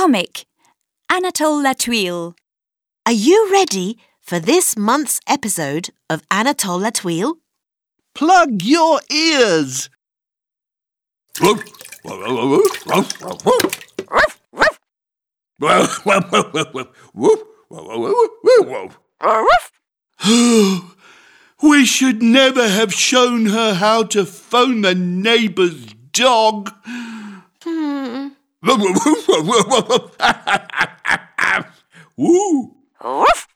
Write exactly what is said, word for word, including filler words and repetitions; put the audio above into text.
Comic, Anatole Latouille. Are you ready for this month's episode of Anatole Latouille? Plug your ears! We should never have shown her how to phone the neighbour's dog. Hmm. Woo.